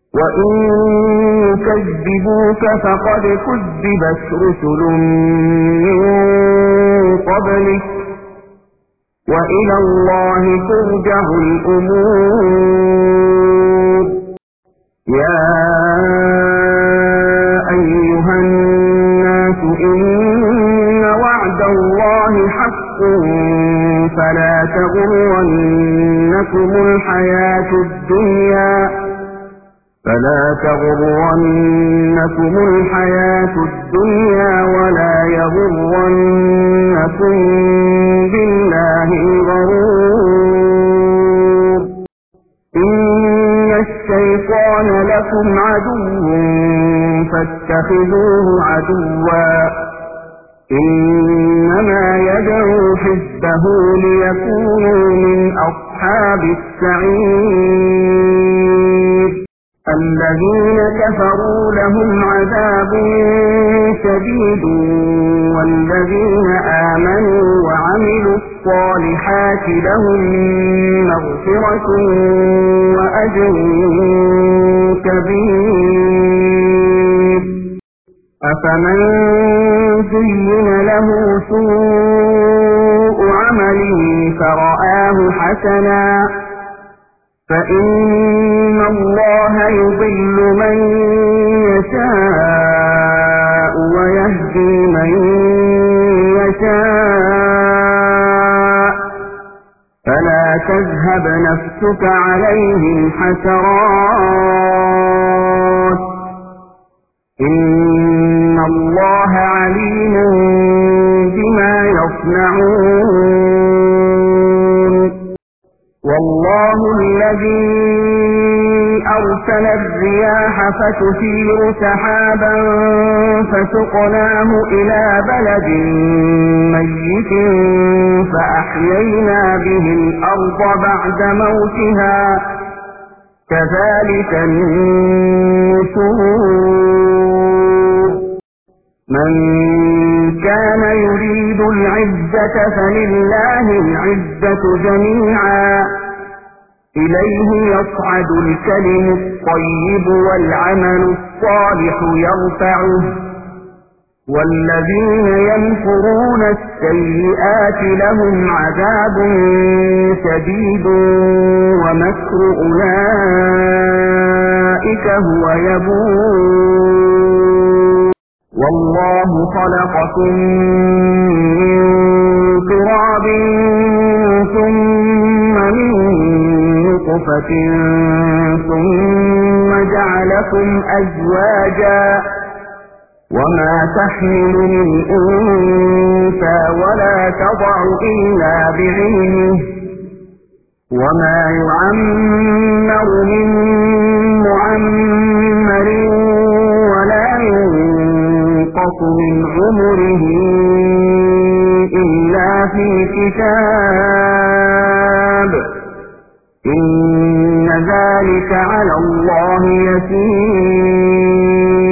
وإن يكذبوك فقد كذبت رسل من قبلك وإلى الله ترجع الأمور. يا أيها الناس إن وعد الله حق فلا تغرنكم الحياة الدنيا ولا يغرنكم بالله الغرور. إن الشيطان لكم عدو فاتخذوه عدوا إنما يدعو حزبه ليكونوا من أصحاب السعير. الذين كفروا لهم عذاب شديد والذين آمنوا وعملوا الصالحات لهم مغفرة وأجر كبير. أفمن زين له سوء عمله فرآه حسنا فإن الله يضل من يشاء ويهدي من يشاء فلا تذهب نفسك عليهم حسرات إن الله عليم بما يصنعون. والله الذي أرسل الرياح فتثير سحابا فسقناه إلى بلد ميت فأحيينا به الأرض بعد موتها كذلك النشور. من كان يريد العزة فلله العزة جميعا إليه يصعد الكلم الطيب والعمل الصالح يرفعه والذين يمكرون السيئات لهم عذاب شديد ومكر أولئك هو يبور. والله خلقكم من تراب ثم من نطفة ثم جعلكم أزواجا وما تحمل من أنثى ولا تضع إلا بعلمه وما يعمر من معمر ولا ينقص من عمره إلا في كتاب إن ذلك على الله يسير.